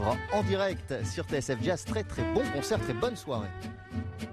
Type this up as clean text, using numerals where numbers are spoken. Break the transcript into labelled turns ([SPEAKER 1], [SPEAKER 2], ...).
[SPEAKER 1] sera en direct sur TSF Jazz. Très très bon concert, très bonne soirée.